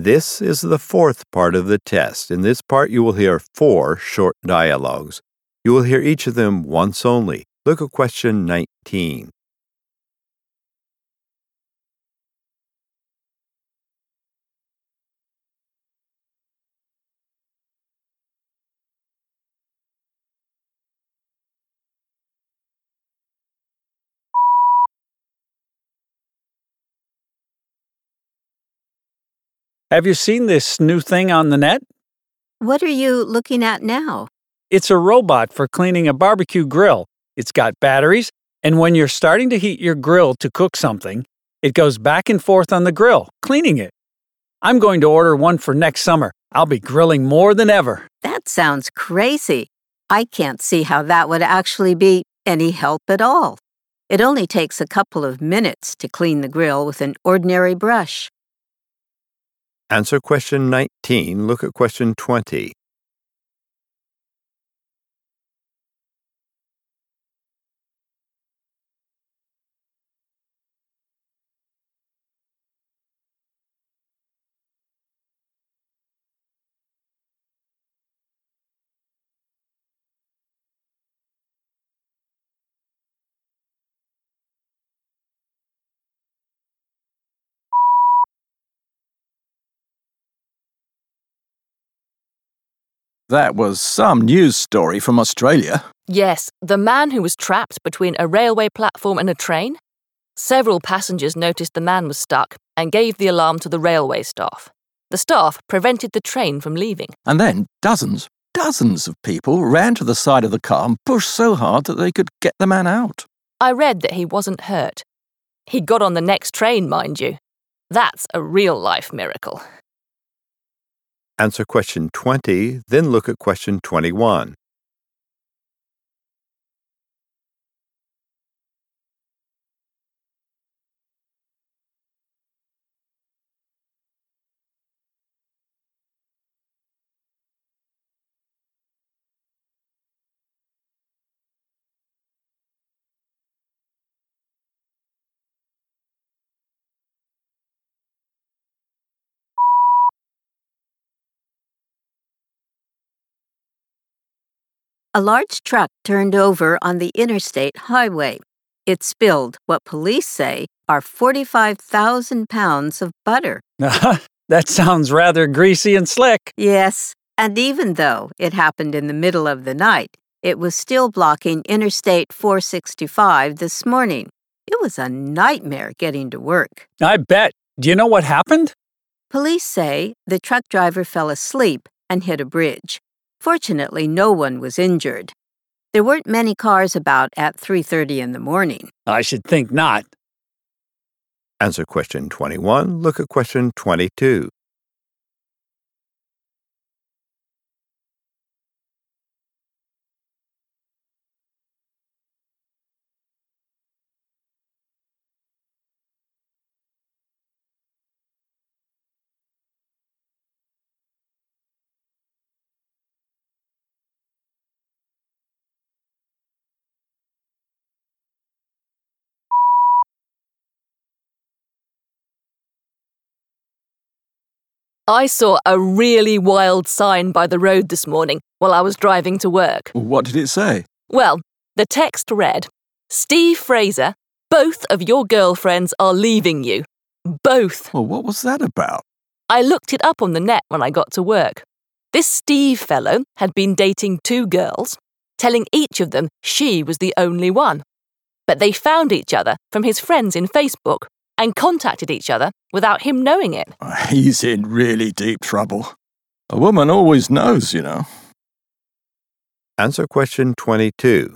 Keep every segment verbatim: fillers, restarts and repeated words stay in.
This is the fourth part of the test. In this part, you will hear four short dialogues. You will hear each of them once only. Look at question nineteen. Have you seen this new thing on the net? What are you looking at now? It's a robot for cleaning a barbecue grill. It's got batteries, and when you're starting to heat your grill to cook something, it goes back and forth on the grill, cleaning it. I'm going to order one for next summer. I'll be grilling more than ever. That sounds crazy. I can't see how that would actually be any help at all. It only takes a couple of minutes to clean the grill with an ordinary brush. Answer question nineteen. Look at question twenty. That was some news story from Australia. Yes, the man who was trapped between a railway platform and a train. Several passengers noticed the man was stuck and gave the alarm to the railway staff. The staff prevented the train from leaving. And then dozens, dozens of people ran to the side of the car and pushed so hard that they could get the man out. I read that he wasn't hurt. He got on the next train, mind you. That's a real-life miracle. Answer question twenty, then look at question twenty-one. A large truck turned over on the interstate highway. It spilled what police say are forty-five thousand pounds of butter. That sounds rather greasy and slick. Yes, and even though it happened in the middle of the night, it was still blocking Interstate four sixty-five this morning. It was a nightmare getting to work. I bet. Do you know what happened? Police say the truck driver fell asleep and hit a bridge. Fortunately, no one was injured. There weren't many cars about at three thirty in the morning. I should think not. Answer question twenty-one. Look at question twenty-two. I saw a really wild sign by the road this morning while I was driving to work. What did it say? Well, the text read, Steve Fraser, both of your girlfriends are leaving you. Both. Well, what was that about? I looked it up on the net when I got to work. This Steve fellow had been dating two girls, telling each of them she was the only one. But they found each other from his friends in Facebook and contacted each other without him knowing it. He's in really deep trouble. A woman always knows, you know. Answer question twenty-two.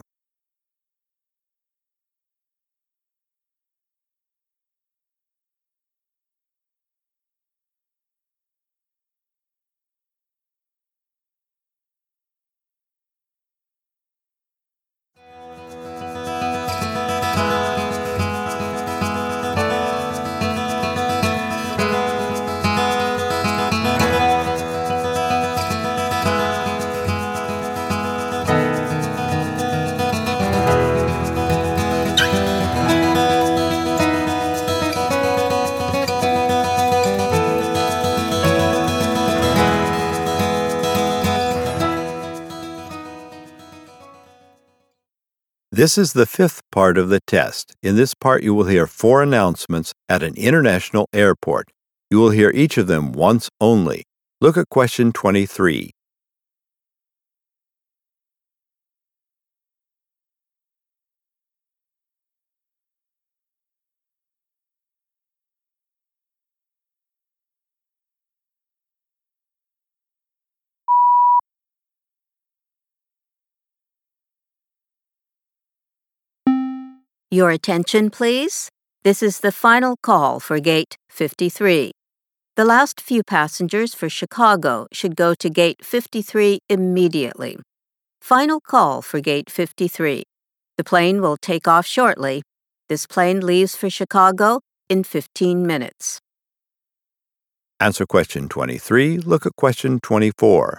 This is the fifth part of the test. In this part, you will hear four announcements at an international airport. You will hear each of them once only. Look at question twenty-three. Your attention, please. This is the final call for Gate fifty-three. The last few passengers for Chicago should go to Gate fifty-three immediately. Final call for Gate fifty-three. The plane will take off shortly. This plane leaves for Chicago in fifteen minutes. Answer question twenty-three. Look at question twenty-four.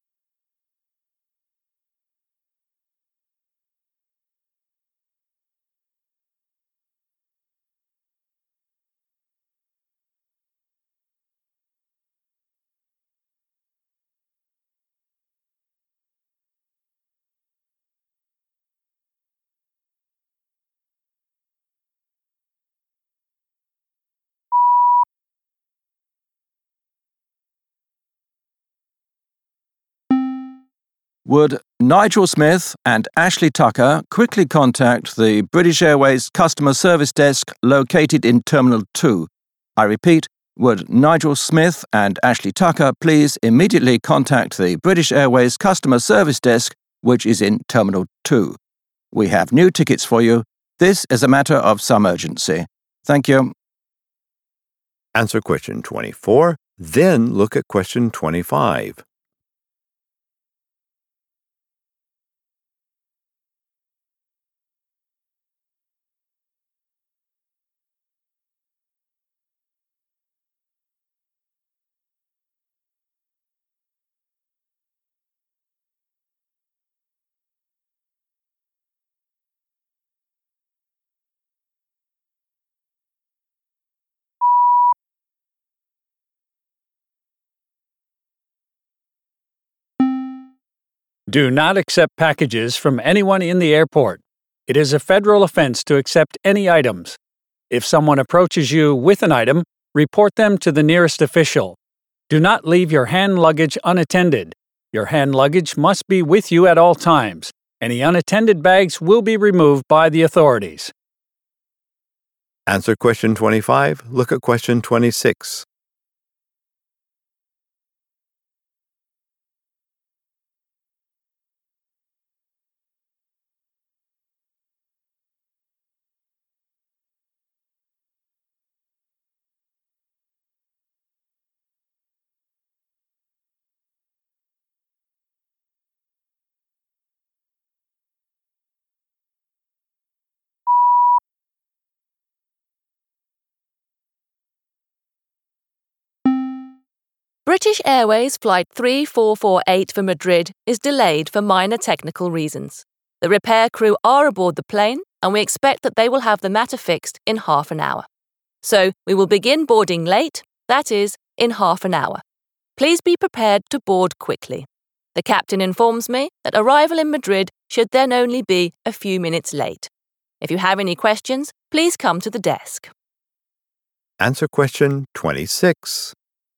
Would Nigel Smith and Ashley Tucker quickly contact the British Airways customer service desk located in Terminal two? I repeat, would Nigel Smith and Ashley Tucker please immediately contact the British Airways customer service desk, which is in Terminal two? We have new tickets for you. This is a matter of some urgency. Thank you. Answer question twenty-four. Then look at question twenty-five. Do not accept packages from anyone in the airport. It is a federal offense to accept any items. If someone approaches you with an item, report them to the nearest official. Do not leave your hand luggage unattended. Your hand luggage must be with you at all times. Any unattended bags will be removed by the authorities. Answer question twenty-five. Look at question twenty-six. British Airways Flight three four four eight for Madrid is delayed for minor technical reasons. The repair crew are aboard the plane, and we expect that they will have the matter fixed in half an hour. So we will begin boarding late, that is, in half an hour. Please be prepared to board quickly. The captain informs me that arrival in Madrid should then only be a few minutes late. If you have any questions, please come to the desk. Answer question twenty-six.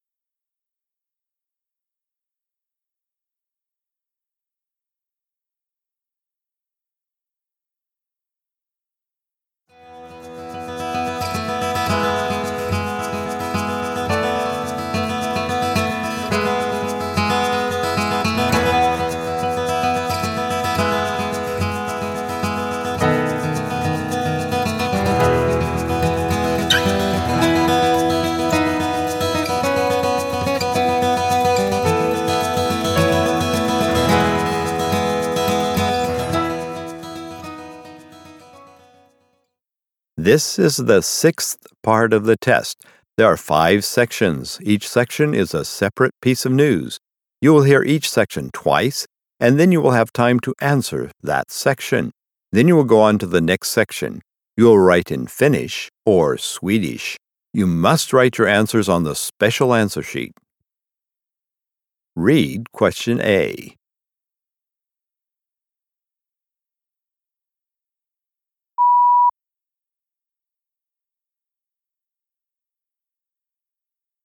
This is the sixth part of the test. There are five sections. Each section is a separate piece of news. You will hear each section twice, and then you will have time to answer that section. Then you will go on to the next section. You will write in Finnish or Swedish. You must write your answers on the special answer sheet. Read question A.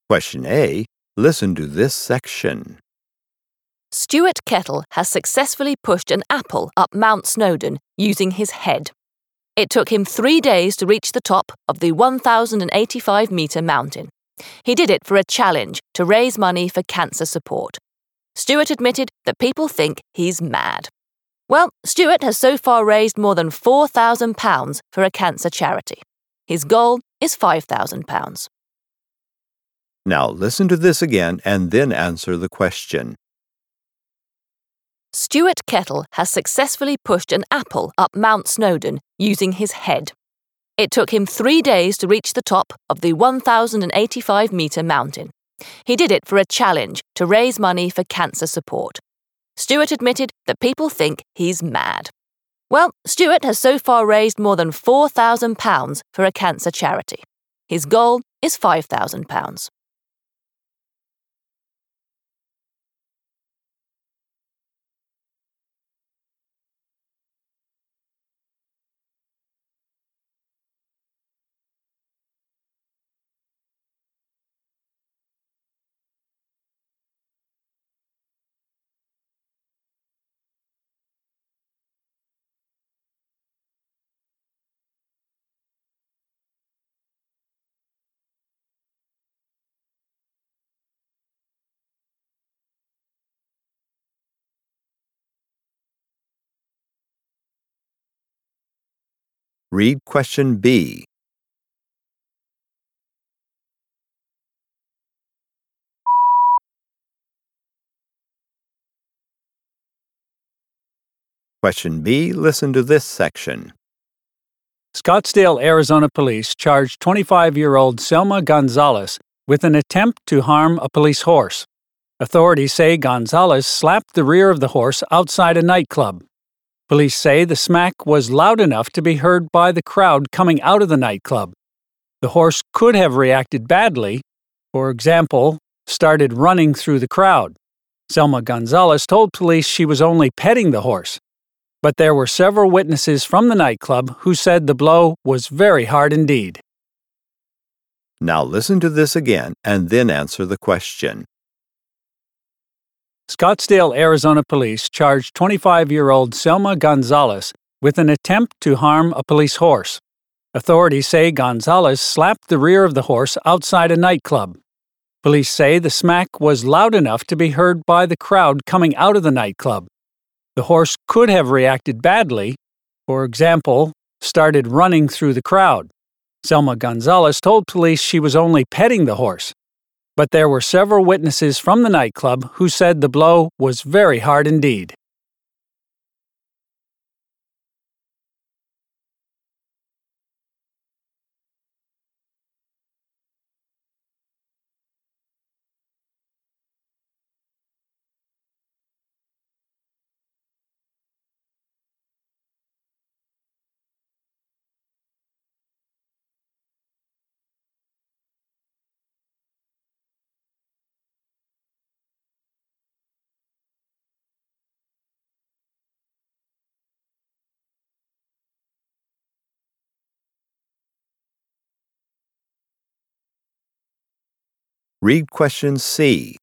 Question A. Listen to this section. Stuart Kettle has successfully pushed an apple up Mount Snowdon using his head. It took him three days to reach the top of the one thousand eighty-five metre mountain. He did it for a challenge to raise money for cancer support. Stuart admitted that people think he's mad. Well, Stuart has so far raised more than four thousand pounds for a cancer charity. His goal is five thousand pounds. Now listen to this again and then answer the question. Stuart Kettle has successfully pushed an apple up Mount Snowdon using his head. It took him three days to reach the top of the one thousand eighty-five metre mountain. He did it for a challenge to raise money for cancer support. Stuart admitted that people think he's mad. Well, Stuart has so far raised more than four thousand pounds for a cancer charity. His goal is five thousand pounds. Read question B. Question B. Listen to this section. Scottsdale, Arizona police charged twenty-five-year-old Selma Gonzalez with an attempt to harm a police horse. Authorities say Gonzalez slapped the rear of the horse outside a nightclub. Police say the smack was loud enough to be heard by the crowd coming out of the nightclub. The horse could have reacted badly, for example, started running through the crowd. Selma Gonzalez told police she was only petting the horse. But there were several witnesses from the nightclub who said the blow was very hard indeed. Now listen to this again and then answer the question. Scottsdale, Arizona police charged twenty-five-year-old Selma Gonzalez with an attempt to harm a police horse. Authorities say Gonzalez slapped the rear of the horse outside a nightclub. Police say the smack was loud enough to be heard by the crowd coming out of the nightclub. The horse could have reacted badly, for example, started running through the crowd. Selma Gonzalez told police she was only petting the horse. But there were several witnesses from the nightclub who said the blow was very hard indeed. Read question C.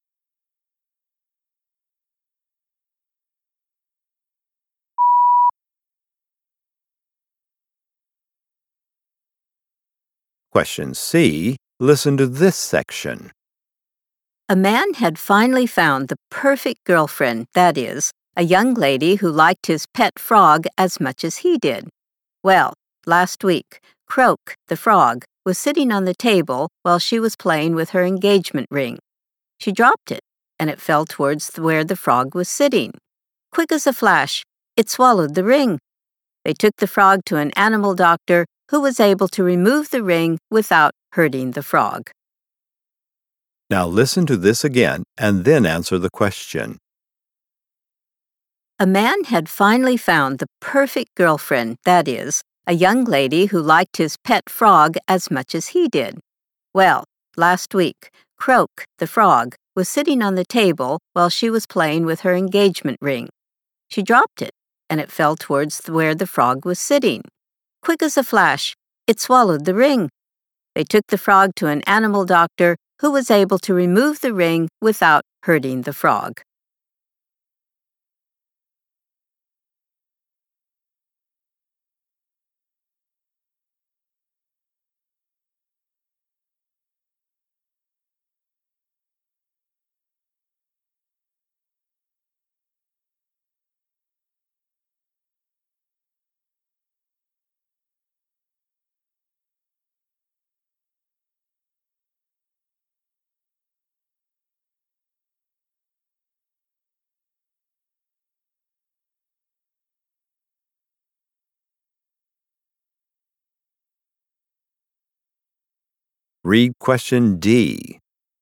Question C. Listen to this section. A man had finally found the perfect girlfriend, that is, a young lady who liked his pet frog as much as he did. Well, last week, Croak, the frog, was sitting on the table while she was playing with her engagement ring. She dropped it, and it fell towards where the frog was sitting. Quick as a flash, it swallowed the ring. They took the frog to an animal doctor who was able to remove the ring without hurting the frog. Now listen to this again and then answer the question. A man had finally found the perfect girlfriend, that is, a young lady who liked his pet frog as much as he did. Well, last week, Croak, the frog, was sitting on the table while she was playing with her engagement ring. She dropped it, and it fell towards where the frog was sitting. Quick as a flash, it swallowed the ring. They took the frog to an animal doctor who was able to remove the ring without hurting the frog. Read question D.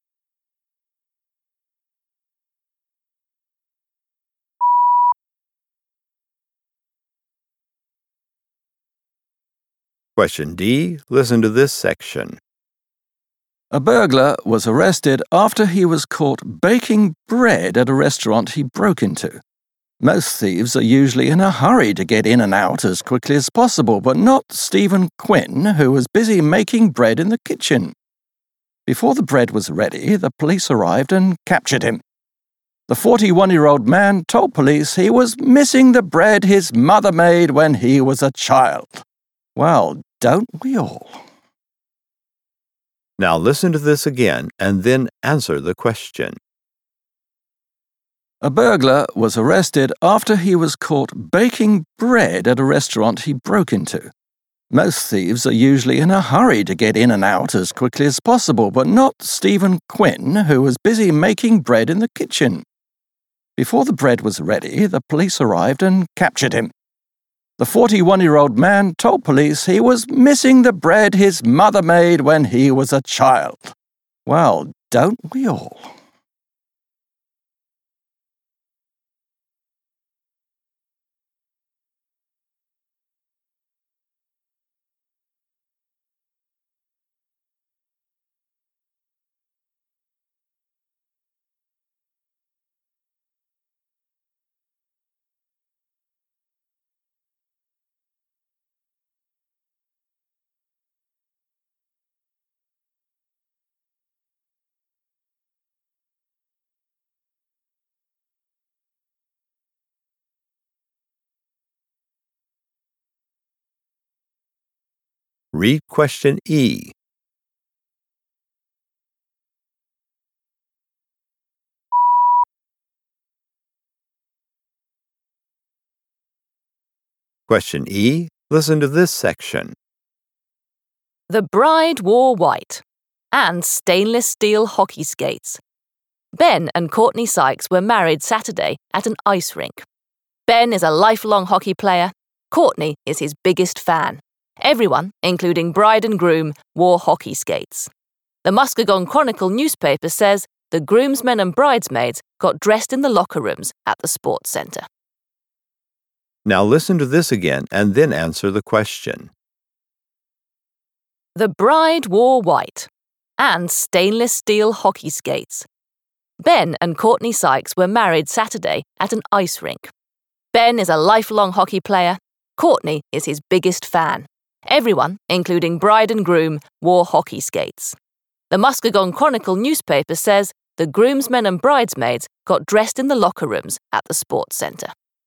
Question D. Listen to this section. A burglar was arrested after he was caught baking bread at a restaurant he broke into. Most thieves are usually in a hurry to get in and out as quickly as possible, but not Stephen Quinn, who was busy making bread in the kitchen. Before the bread was ready, the police arrived and captured him. The forty-one-year-old man told police he was missing the bread his mother made when he was a child. Well, don't we all? Now listen to this again and then answer the question. A burglar was arrested after he was caught baking bread at a restaurant he broke into. Most thieves are usually in a hurry to get in and out as quickly as possible, but not Stephen Quinn, who was busy making bread in the kitchen. Before the bread was ready, the police arrived and captured him. The forty-one-year-old man told police he was missing the bread his mother made when he was a child. Well, don't we all? Read question E. Question E. Listen to this section. The bride wore white and stainless steel hockey skates. Ben and Courtney Sykes were married Saturday at an ice rink. Ben is a lifelong hockey player. Courtney is his biggest fan. Everyone, including bride and groom, wore hockey skates. The Muskegon Chronicle newspaper says the groomsmen and bridesmaids got dressed in the locker rooms at the sports center. Now listen to this again and then answer the question. The bride wore white and stainless steel hockey skates. Ben and Courtney Sykes were married Saturday at an ice rink. Ben is a lifelong hockey player. Courtney is his biggest fan. Everyone, including bride and groom, wore hockey skates. The Muskegon Chronicle newspaper says the groomsmen and bridesmaids got dressed in the locker rooms at the sports center.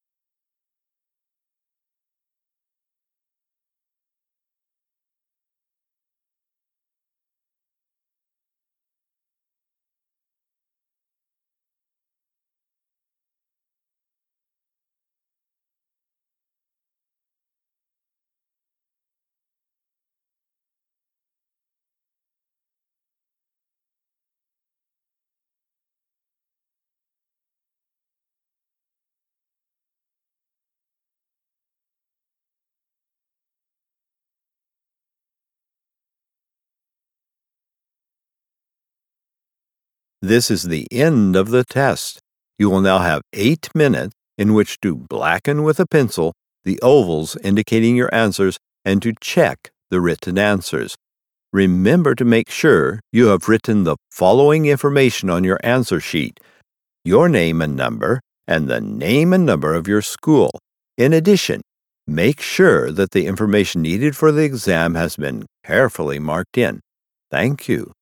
This is the end of the test. You will now have eight minutes in which to blacken with a pencil the ovals indicating your answers and to check the written answers. Remember to make sure you have written the following information on your answer sheet: your name and number, and the name and number of your school. In addition, make sure that the information needed for the exam has been carefully marked in. Thank you.